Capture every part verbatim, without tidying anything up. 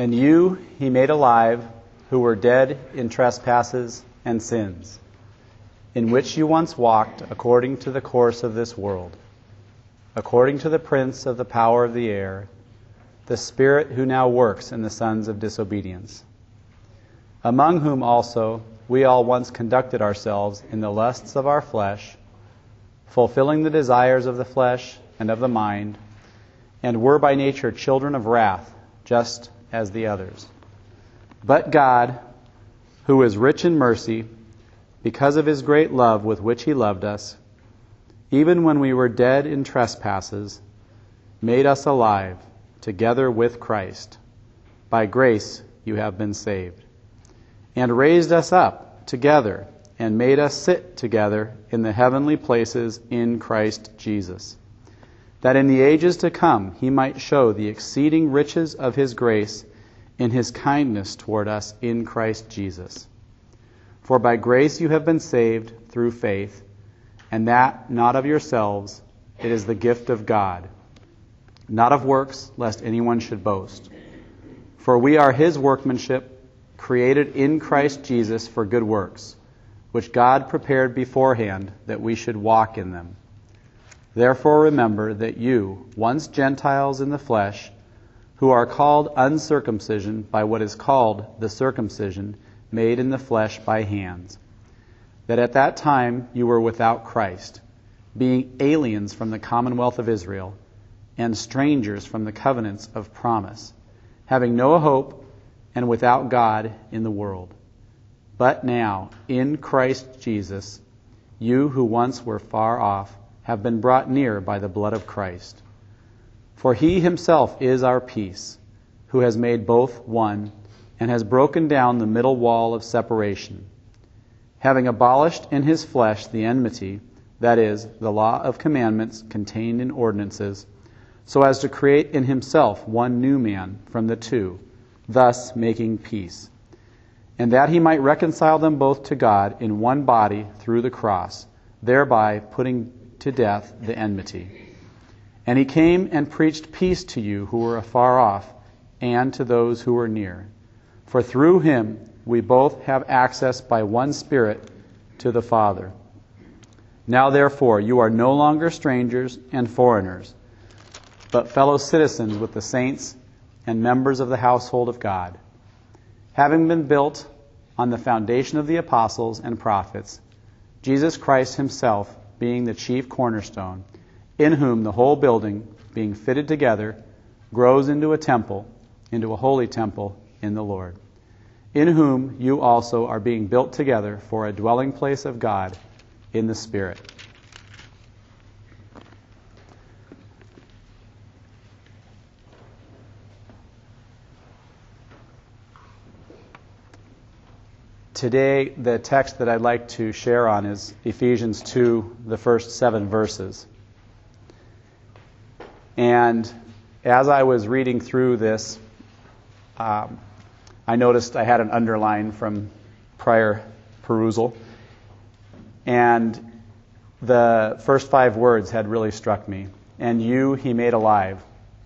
And you he made alive, who were dead in trespasses and sins, in which you once walked according to the course of this world, according to the prince of the power of the air, the spirit who now works in the sons of disobedience, among whom also we all once conducted ourselves in the lusts of our flesh, fulfilling the desires of the flesh and of the mind, and were by nature children of wrath, just as the others. But God, who is rich in mercy, because of his great love with which he loved us, even when we were dead in trespasses, made us alive together with Christ. By grace you have been saved. And raised us up together and made us sit together in the heavenly places in Christ Jesus, that in the ages to come he might show the exceeding riches of his grace in his kindness toward us in Christ Jesus. For by grace you have been saved through faith, and that not of yourselves, it is the gift of God, not of works, lest anyone should boast. For we are his workmanship, created in Christ Jesus for good works, which God prepared beforehand that we should walk in them. Therefore remember that you, once Gentiles in the flesh, who are called uncircumcision by what is called the circumcision made in the flesh by hands, that at that time you were without Christ, being aliens from the commonwealth of Israel, and strangers from the covenants of promise, having no hope and without God in the world. But now, in Christ Jesus, you who once were far off have been brought near by the blood of Christ. For he himself is our peace, who has made both one, and has broken down the middle wall of separation, having abolished in his flesh the enmity, that is, the law of commandments contained in ordinances, so as to create in himself one new man from the two, thus making peace, and that he might reconcile them both to God in one body through the cross, thereby putting to death the enmity. And he came and preached peace to you who were afar off, and to those who were near. For through him we both have access by one Spirit to the Father. Now therefore you are no longer strangers and foreigners, but fellow citizens with the saints and members of the household of God, having been built on the foundation of the apostles and prophets, Jesus Christ himself being the chief cornerstone, in whom the whole building, being fitted together, grows into a temple, into a holy temple in the Lord, in whom you also are being built together for a dwelling place of God in the Spirit. Today, the text that I'd like to share on is Ephesians two, the first seven verses. And as I was reading through this, um, I noticed I had an underline from prior perusal. And the first five words had really struck me. And you he made alive.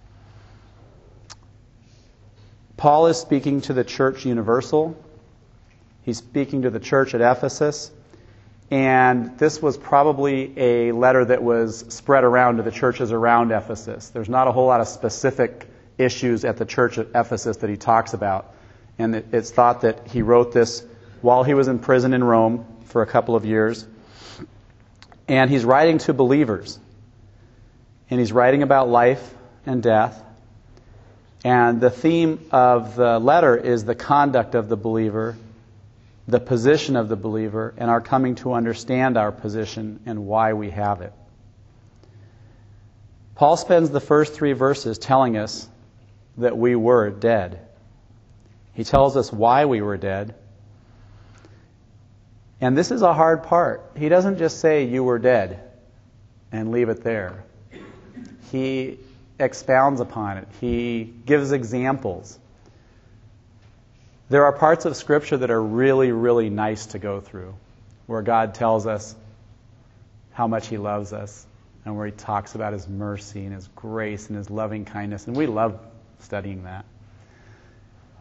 Paul is speaking to the church universal. He's speaking to the church at Ephesus. And this was probably a letter that was spread around to the churches around Ephesus. There's not a whole lot of specific issues at the church at Ephesus that he talks about. And it's thought that he wrote this while he was in prison in Rome for a couple of years. And he's writing to believers. And he's writing about life and death. And the theme of the letter is the conduct of the believer, the position of the believer, and our coming to understand our position and why we have it. Paul spends the first three verses telling us that we were dead. He tells us why we were dead. And this is a hard part. He doesn't just say you were dead and leave it there. He expounds upon it. He gives examples. There are parts of Scripture that are really, really nice to go through, where God tells us how much He loves us, and where He talks about His mercy and His grace and His loving kindness, and we love studying that.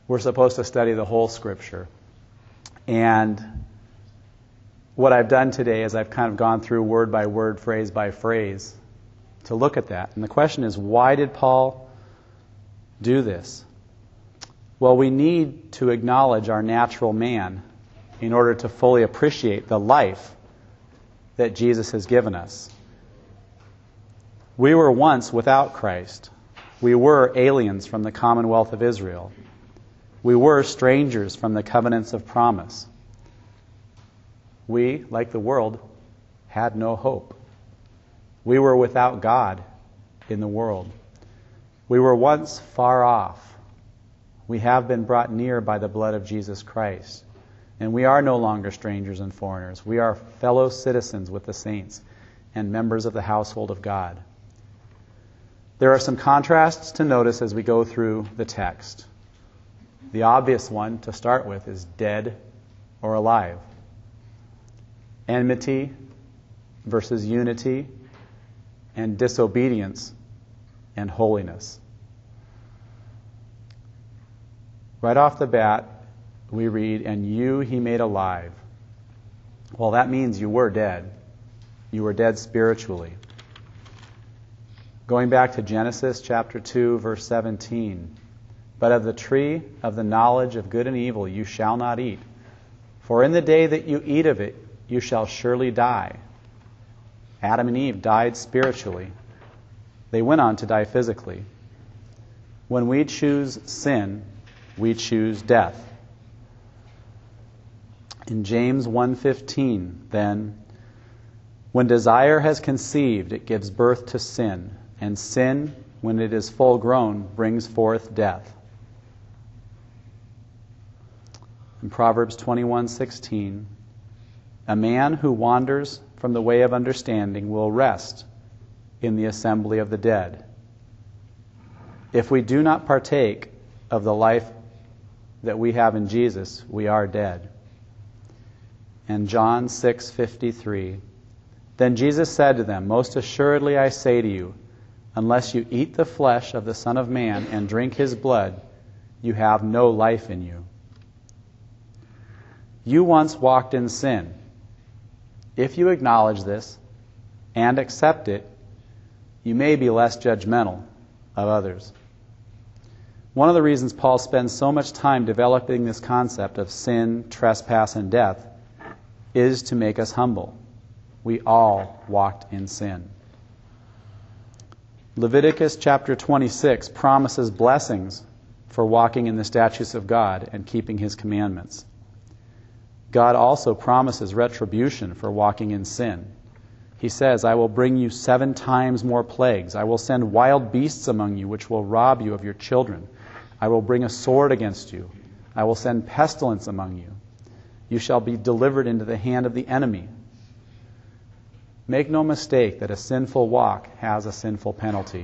we're supposed to study the whole Scripture. And what I've done today is I've kind of gone through word by word, phrase by phrase, to look at that. And the question is, why did Paul do this? Well, we need to acknowledge our natural man in order to fully appreciate the life that Jesus has given us. We were once without Christ. We were aliens from the commonwealth of Israel. We were strangers from the covenants of promise. We, like the world, had no hope. We were without God in the world. We were once far off. We have been brought near by the blood of Jesus Christ. And we are no longer strangers and foreigners. We are fellow citizens with the saints and members of the household of God. There are some contrasts to notice as we go through the text. The obvious one to start with is dead or alive. Enmity versus unity, and disobedience and holiness. Right off the bat, we read, "And you he made alive." Well, that means you were dead. You were dead spiritually. Going back to Genesis chapter two, verse seventeen, "But of the tree of the knowledge of good and evil you shall not eat, for in the day that you eat of it you shall surely die." Adam and Eve died spiritually. They went on to die physically. When we choose sin, we choose death. In James one fifteen, then, "When desire has conceived, it gives birth to sin, and sin, when it is full grown, brings forth death." In Proverbs twenty-one sixteen, "A man who wanders from the way of understanding will rest in the assembly of the dead." If we do not partake of the life that we have in Jesus, we are dead. And John six fifty-three, "Then Jesus said to them, Most assuredly I say to you, unless you eat the flesh of the Son of Man and drink his blood, you have no life in you." You once walked in sin. If you acknowledge this and accept it, you may be less judgmental of others. One of the reasons Paul spends so much time developing this concept of sin, trespass, and death is to make us humble. We all walked in sin. Leviticus chapter twenty-six promises blessings for walking in the statutes of God and keeping his commandments. God also promises retribution for walking in sin. He says, "I will bring you seven times more plagues. I will send wild beasts among you, which will rob you of your children. I will bring a sword against you. I will send pestilence among you. You shall be delivered into the hand of the enemy." Make no mistake that a sinful walk has a sinful penalty.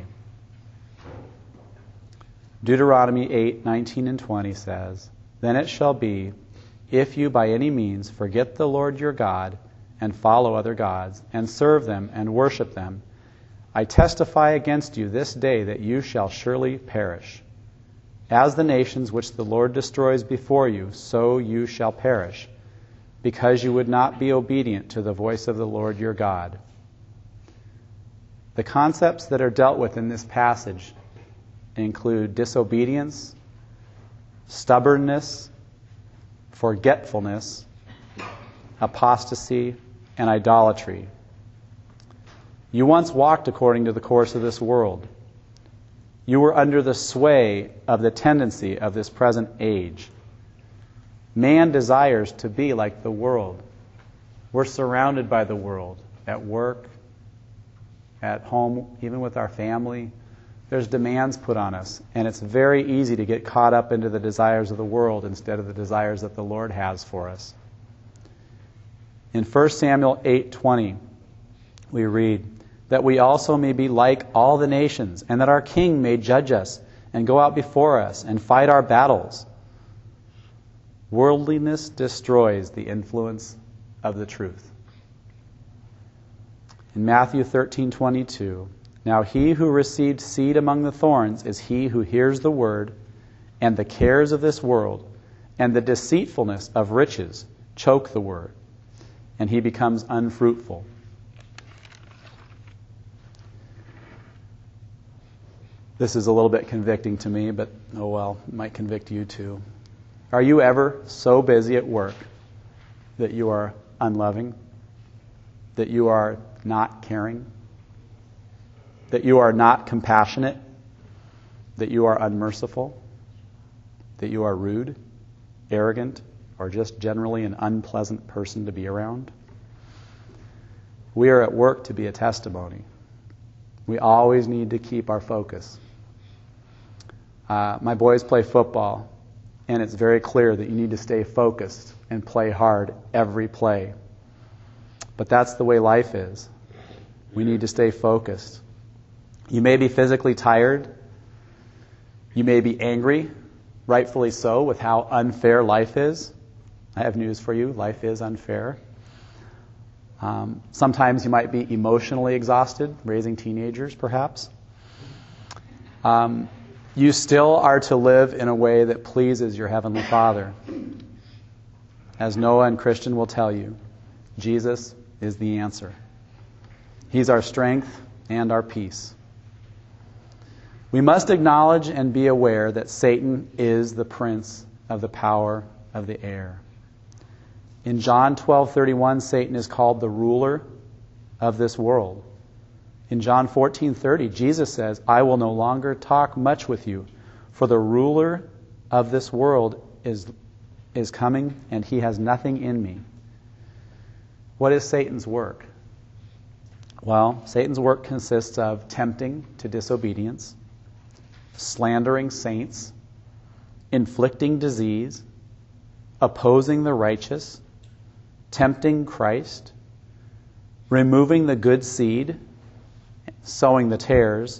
Deuteronomy eight nineteen and twenty says, "Then it shall be, if you by any means forget the Lord your God, and follow other gods, and serve them, and worship them, I testify against you this day that you shall surely perish. As the nations which the Lord destroys before you, so you shall perish, because you would not be obedient to the voice of the Lord your God." The concepts that are dealt with in this passage include disobedience, stubbornness, forgetfulness, apostasy, and idolatry. You once walked according to the course of this world. You were under the sway of the tendency of this present age. Man desires to be like the world. We're surrounded by the world, at work, at home, even with our family. There's demands put on us, and it's very easy to get caught up into the desires of the world instead of the desires that the Lord has for us. In First Samuel eight twenty, we read, "That we also may be like all the nations, and that our king may judge us, and go out before us, and fight our battles." Worldliness destroys the influence of the truth. In Matthew thirteen twenty-two, "Now he who received seed among the thorns is he who hears the word, and the cares of this world and the deceitfulness of riches choke the word, and he becomes unfruitful. This is a little bit convicting to me, but oh well, it might convict you too. Are you ever so busy at work that you are unloving, that you are not caring, that you are not compassionate, that you are unmerciful, that you are rude, arrogant, or just generally an unpleasant person to be around? We are at work to be a testimony. We always need to keep our focus. Uh, my boys play football, and it's very clear that you need to stay focused and play hard every play. But that's the way life is. We need to stay focused. You may be physically tired. You may be angry, rightfully so, with how unfair life is. I have news for you. Life is unfair. Um, sometimes you might be emotionally exhausted, raising teenagers perhaps. Um, you still are to live in a way that pleases your Heavenly Father. As Noah and Christian will tell you, Jesus is the answer. He's our strength and our peace. We must acknowledge and be aware that Satan is the prince of the power of the air. In John twelve thirty-one, Satan is called the ruler of this world. In John fourteen thirty, Jesus says, I will no longer talk much with you, for the ruler of this world is, is coming, and he has nothing in me. What is Satan's work? Well, Satan's work consists of tempting to disobedience, slandering saints, inflicting disease, opposing the righteous, tempting Christ, removing the good seed, sowing the tares,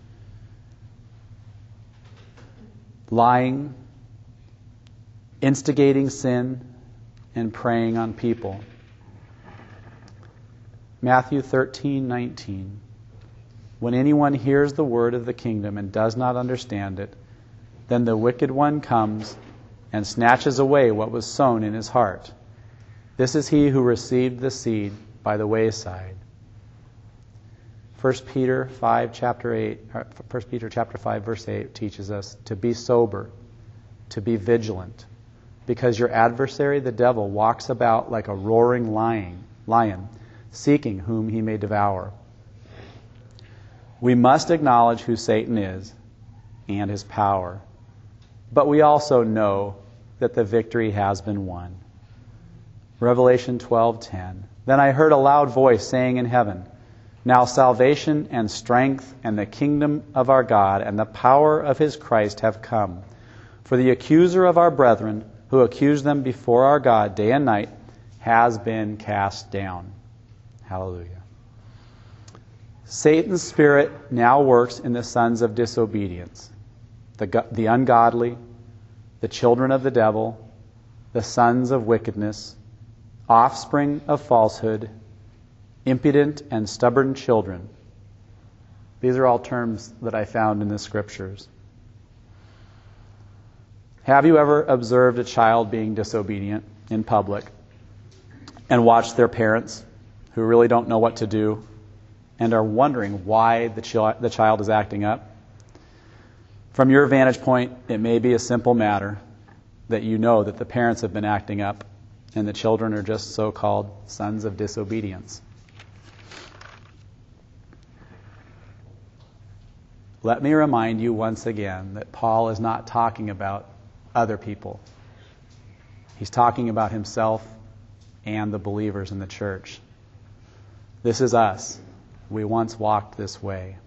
lying, instigating sin, and preying on people. Matthew thirteen nineteen. When anyone hears the word of the kingdom and does not understand it, then the wicked one comes and snatches away what was sown in his heart. This is he who received the seed by the wayside. First Peter five, chapter eight, First Peter chapter five, verse eight teaches us to be sober, to be vigilant, because your adversary, the devil, walks about like a roaring lion, lion, seeking whom he may devour. We must acknowledge who Satan is and his power, but we also know that the victory has been won. Revelation twelve ten. Then I heard a loud voice saying in heaven, now salvation and strength and the kingdom of our God and the power of his Christ have come. For the accuser of our brethren, who accused them before our God day and night, has been cast down. Hallelujah. Satan's spirit now works in the sons of disobedience, the, the ungodly, the children of the devil, the sons of wickedness, offspring of falsehood, impudent and stubborn children. These are all terms that I found in the scriptures. Have you ever observed a child being disobedient in public and watched their parents, who really don't know what to do, and are wondering why the, ch- the child is acting up? From your vantage point, it may be a simple matter that you know that the parents have been acting up and the children are just so-called sons of disobedience. Let me remind you once again that Paul is not talking about other people. He's talking about himself and the believers in the church. This is us. We once walked this way.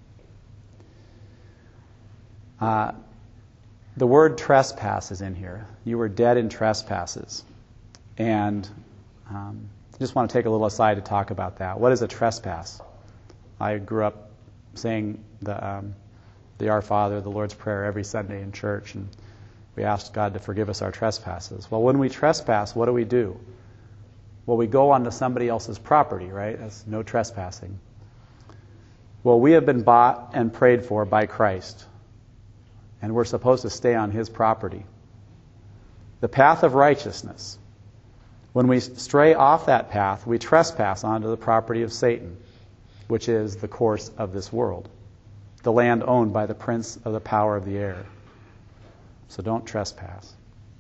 Uh, the word trespass is in here. You were dead in trespasses. And um, I just want to take a little aside to talk about that. What is a trespass? I grew up saying the, um, the Our Father, the Lord's Prayer every Sunday in church, and we asked God to forgive us our trespasses. Well, when we trespass, what do we do? Well, we go onto somebody else's property, right? That's no trespassing. Well, we have been bought and prayed for by Christ. and we're supposed to stay on his property. The path of righteousness. When we stray off that path, we trespass onto the property of Satan, which is the course of this world, the land owned by the prince of the power of the air. So don't trespass.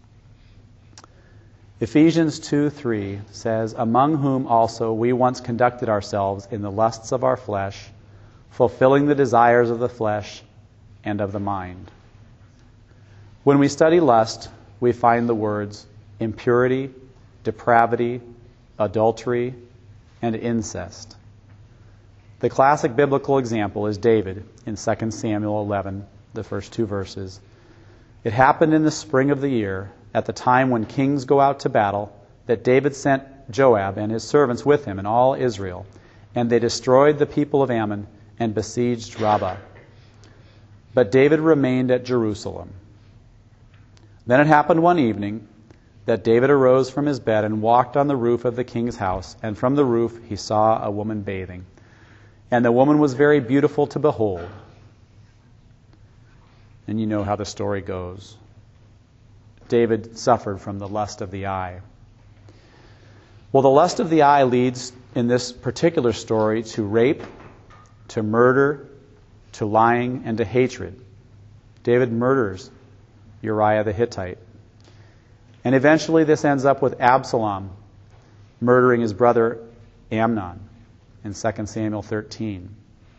Ephesians two three says, among whom also we once conducted ourselves in the lusts of our flesh, fulfilling the desires of the flesh and of the mind. When we study lust, we find the words impurity, depravity, adultery, and incest. The classic biblical example is David in Second Samuel eleven, the first two verses. It happened in the spring of the year, at the time when kings go out to battle, that David sent Joab and his servants with him and all Israel, and they destroyed the people of Ammon and besieged Rabbah. But David remained at Jerusalem. Then it happened one evening that David arose from his bed and walked on the roof of the king's house, and from the roof he saw a woman bathing. And the woman was very beautiful to behold. And you know how the story goes. David suffered from the lust of the eye. Well, the lust of the eye leads, in this particular story, to rape, to murder, to lying, and to hatred. David murders Uriah the Hittite. And eventually this ends up with Absalom murdering his brother Amnon in Second Samuel thirteen.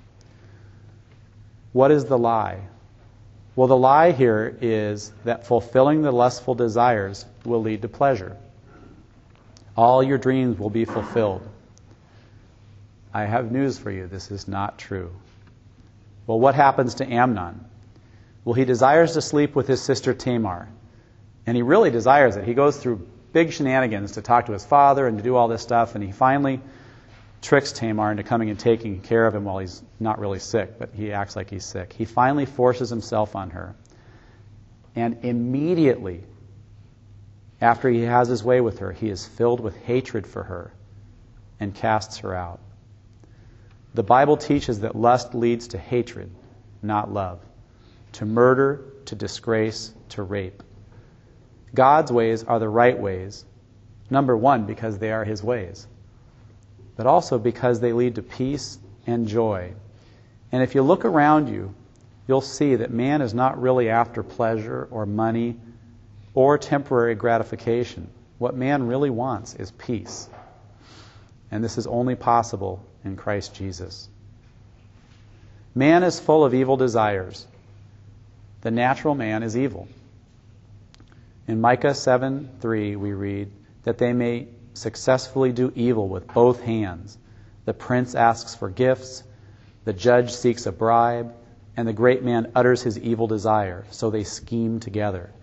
What is the lie? Well, the lie here is that fulfilling the lustful desires will lead to pleasure. All your dreams will be fulfilled. I have news for you. This is not true. Well, what happens to Amnon? Well, he desires to sleep with his sister Tamar. And he really desires it. He goes through big shenanigans to talk to his father and to do all this stuff. And he finally tricks Tamar into coming and taking care of him while he's not really sick, but he acts like he's sick. He finally forces himself on her. And immediately after he has his way with her, he is filled with hatred for her and casts her out. The Bible teaches that lust leads to hatred, not love, to murder, to disgrace, to rape. God's ways are the right ways. Number one, because they are his ways, but also because they lead to peace and joy. And if you look around you, you'll see that man is not really after pleasure or money or temporary gratification. What man really wants is peace. And this is only possible in Christ Jesus. Man is full of evil desires. The natural man is evil. In Micah seven three we read that they may successfully do evil with both hands. The prince asks for gifts, the judge seeks a bribe, and the great man utters his evil desire. So they scheme together.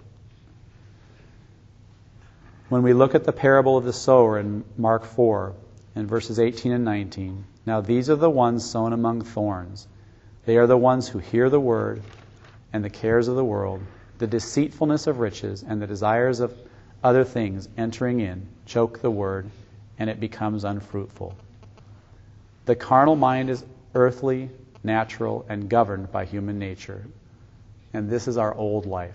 When we look at the parable of the sower in Mark four, in verses eighteen and nineteen, now these are the ones sown among thorns. They are the ones who hear the word, and the cares of the world, the deceitfulness of riches, and the desires of other things entering in, choke the word, and it becomes unfruitful. The carnal mind is earthly, natural, and governed by human nature. And this is our old life.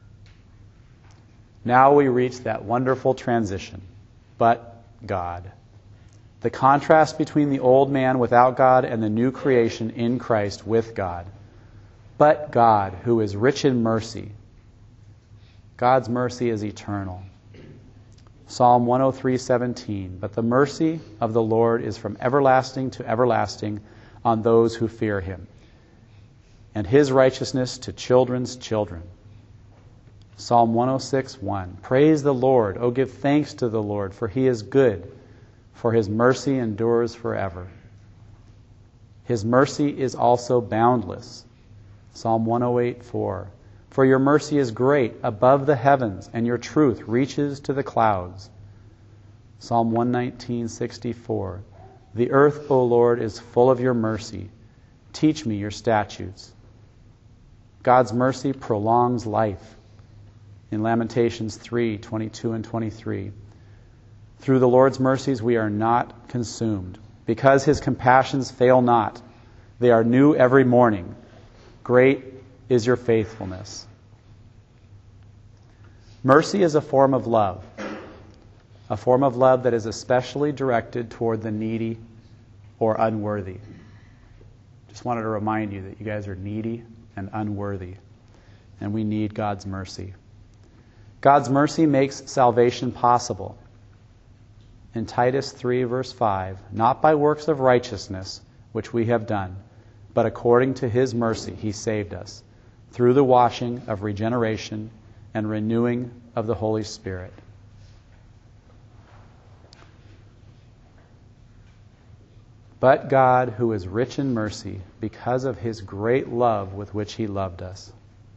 Now we reach that wonderful transition. But God. The contrast between the old man without God and the new creation in Christ with God. But God, who is rich in mercy. God's mercy is eternal. Psalm one oh three seventeen. But the mercy of the Lord is from everlasting to everlasting on those who fear him, and his righteousness to children's children. Psalm one oh six one. Praise the Lord. Oh, give thanks to the Lord, for he is good, for his mercy endures forever. His mercy is also boundless. Psalm one oh eight four. For your mercy is great above the heavens, and your truth reaches to the clouds. Psalm one nineteen sixty-four. The earth, O Lord, is full of your mercy. Teach me your statutes. God's mercy prolongs life. In Lamentations three twenty-two and twenty-three. Through the Lord's mercies we are not consumed, because his compassions fail not. They are new every morning. Great is your faithfulness. Mercy is a form of love, a form of love that is especially directed toward the needy or unworthy. Just wanted to remind you that you guys are needy and unworthy, and we need God's mercy. God's mercy makes salvation possible. In Titus three, verse five, not by works of righteousness, which we have done, but according to His mercy He saved us, through the washing of regeneration and renewing of the Holy Spirit. But God, who is rich in mercy, because of His great love with which He loved us.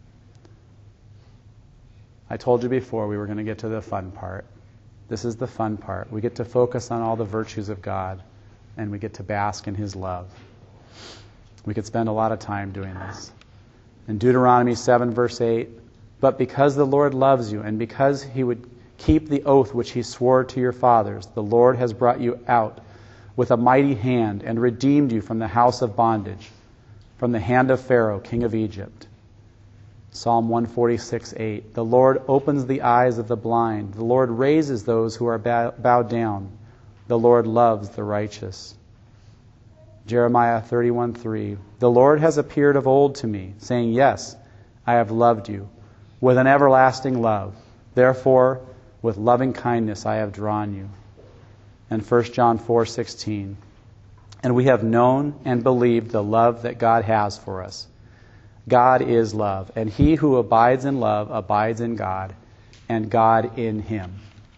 I told you before we were going to get to the fun part. This is the fun part. We get to focus on all the virtues of God, and we get to bask in His love. We could spend a lot of time doing this. In Deuteronomy seven, verse eight, but because the Lord loves you, and because He would keep the oath which He swore to your fathers, the Lord has brought you out with a mighty hand and redeemed you from the house of bondage, from the hand of Pharaoh, king of Egypt. Psalm one forty-six, eight, the Lord opens the eyes of the blind. The Lord raises those who are bowed down. The Lord loves the righteous. Jeremiah thirty-one, three, the Lord has appeared of old to me, saying, yes, I have loved you with an everlasting love. Therefore, with loving kindness I have drawn you. And First John four, sixteen, and we have known and believed the love that God has for us. God is love, and he who abides in love abides in God, and God in him.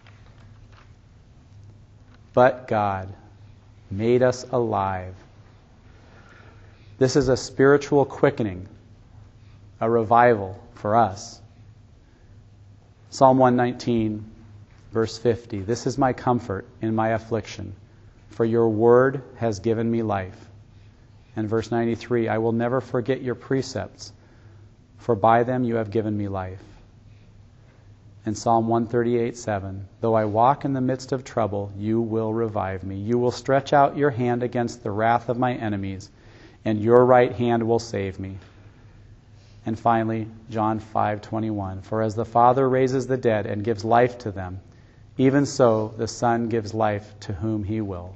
But God made us alive. This is a spiritual quickening, a revival for us. Psalm one nineteen, verse fifty, this is my comfort in my affliction, for your word has given me life. And verse ninety-three, I will never forget your precepts, for by them you have given me life. And Psalm one thirty-eight, seven, though I walk in the midst of trouble, you will revive me. You will stretch out your hand against the wrath of my enemies, and your right hand will save me. And finally, John five, twenty-one, for as the Father raises the dead and gives life to them, even so the Son gives life to whom he will.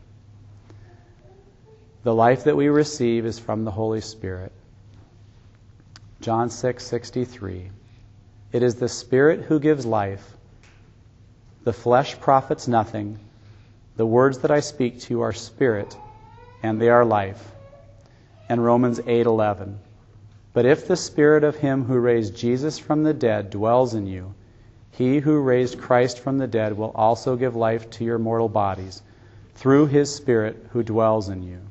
The life that we receive is from the Holy Spirit. John six, sixty-three, it is the Spirit who gives life. The flesh profits nothing. The words that I speak to you are spirit, and they are life. And Romans eight, eleven, but if the Spirit of him who raised Jesus from the dead dwells in you, he who raised Christ from the dead will also give life to your mortal bodies through his Spirit who dwells in you.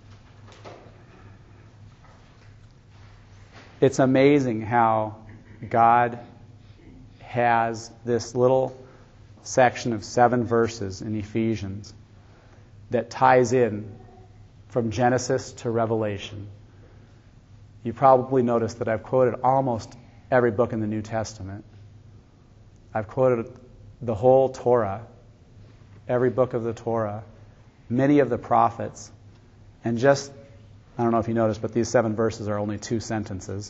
It's amazing how God has this little section of seven verses in Ephesians that ties in from Genesis to Revelation. You probably noticed that I've quoted almost every book in the New Testament. I've quoted the whole Torah, every book of the Torah, many of the prophets, and just, I don't know if you noticed, but these seven verses are only two sentences.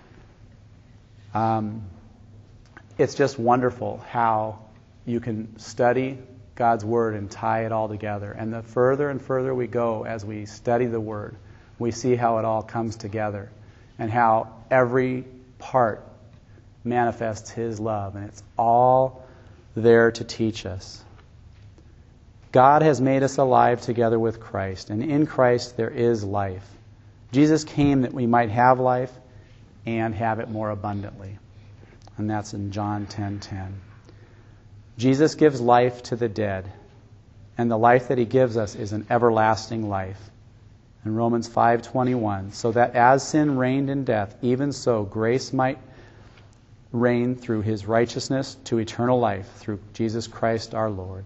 Um, it's just wonderful how you can study God's Word and tie it all together. And the further and further we go as we study the Word, we see how it all comes together and how every part manifests His love. And it's all there to teach us. God has made us alive together with Christ, and in Christ there is life. Jesus came that we might have life and have it more abundantly. And that's in John ten ten. Jesus gives life to the dead, and the life that he gives us is an everlasting life. In Romans five twenty-one, so that as sin reigned in death, even so grace might reign through his righteousness to eternal life through Jesus Christ our Lord.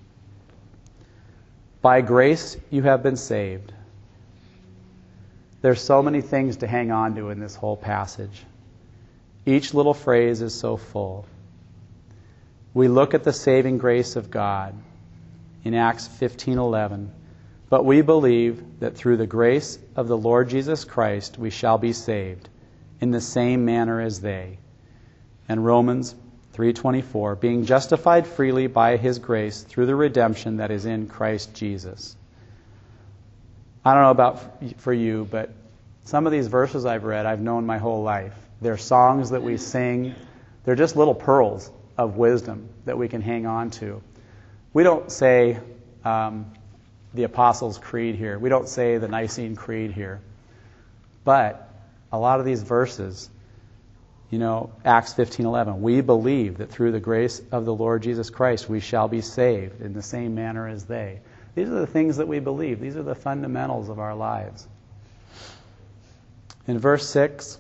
By grace you have been saved. There's so many things to hang on to in this whole passage. Each little phrase is so full. We look at the saving grace of God in Acts fifteen eleven. But we believe that through the grace of the Lord Jesus Christ we shall be saved in the same manner as they. And Romans three twenty-four, being justified freely by his grace through the redemption that is in Christ Jesus. I don't know about for you, but some of these verses I've read, I've known my whole life. They're songs that we sing. They're just little pearls of wisdom that we can hang on to. We don't say um, the Apostles' Creed here. We don't say the Nicene Creed here. But a lot of these verses, you know, Acts fifteen eleven, we believe that through the grace of the Lord Jesus Christ we shall be saved in the same manner as they. These are the things that we believe. These are the fundamentals of our lives. In verse six,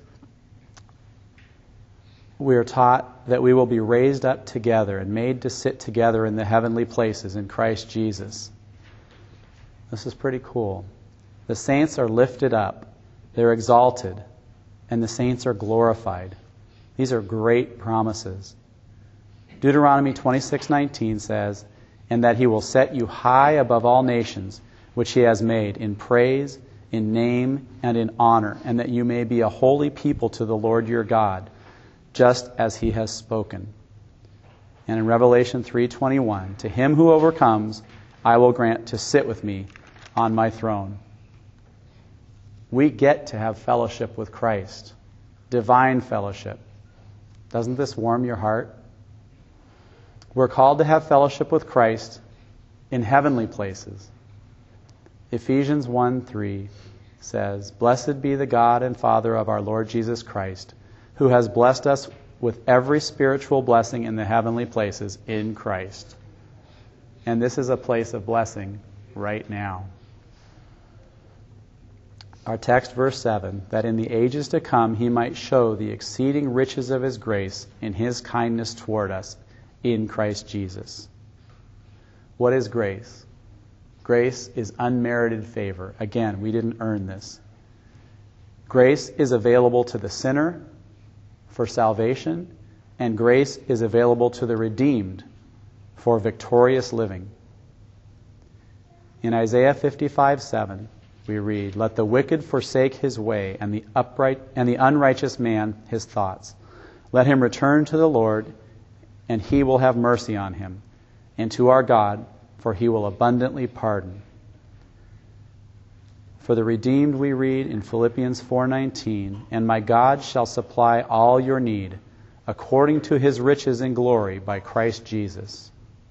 we are taught that we will be raised up together and made to sit together in the heavenly places in Christ Jesus. This is pretty cool. The saints are lifted up, they're exalted, and the saints are glorified. These are great promises. Deuteronomy twenty-six nineteen says, "And that he will set you high above all nations, which he has made, in praise, in name, and in honor, and that you may be a holy people to the Lord your God, just as he has spoken." And in Revelation three twenty-one, "To him who overcomes, I will grant to sit with me on my throne." We get to have fellowship with Christ, divine fellowship. Doesn't this warm your heart? We're called to have fellowship with Christ in heavenly places. Ephesians one three says, "Blessed be the God and Father of our Lord Jesus Christ, who has blessed us with every spiritual blessing in the heavenly places in Christ." And this is a place of blessing right now. Our text, verse seven, "that in the ages to come he might show the exceeding riches of his grace in his kindness toward us in Christ Jesus." What is grace? Grace is unmerited favor. Again, we didn't earn this. Grace is available to the sinner for salvation, and grace is available to the redeemed for victorious living. In Isaiah fifty-five seven, we read, "Let the wicked forsake his way, and the upright and the unrighteous man his thoughts. Let him return to the Lord, and he will have mercy on him, and to our God, for he will abundantly pardon." For the redeemed we read in Philippians four nineteen, "And my God shall supply all your need, according to his riches in glory by Christ Jesus."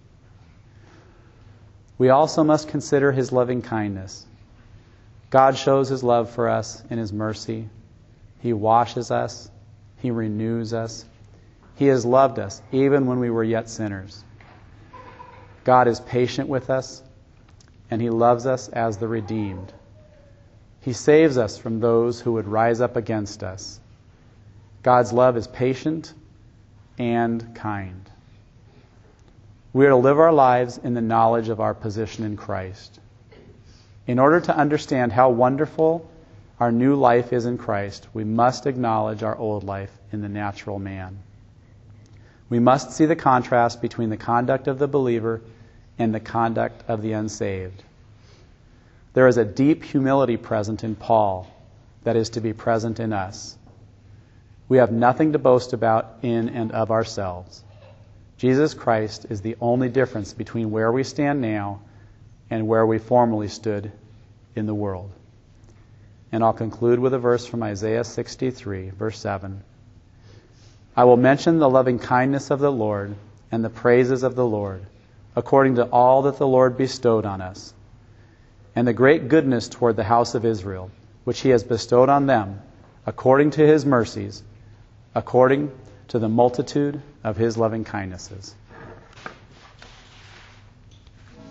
We also must consider his loving kindness. God shows his love for us in his mercy. He washes us. He renews us. He has loved us even when we were yet sinners. God is patient with us, and he loves us as the redeemed. He saves us from those who would rise up against us. God's love is patient and kind. We are to live our lives in the knowledge of our position in Christ. In order to understand how wonderful our new life is in Christ, we must acknowledge our old life in the natural man. We must see the contrast between the conduct of the believer and the conduct of the unsaved. There is a deep humility present in Paul that is to be present in us. We have nothing to boast about in and of ourselves. Jesus Christ is the only difference between where we stand now and where we formerly stood in the world. And I'll conclude with a verse from Isaiah sixty-three, verse seven. "I will mention the loving kindness of the Lord and the praises of the Lord, according to all that the Lord bestowed on us, and the great goodness toward the house of Israel, which he has bestowed on them, according to his mercies, according to the multitude of his loving kindnesses."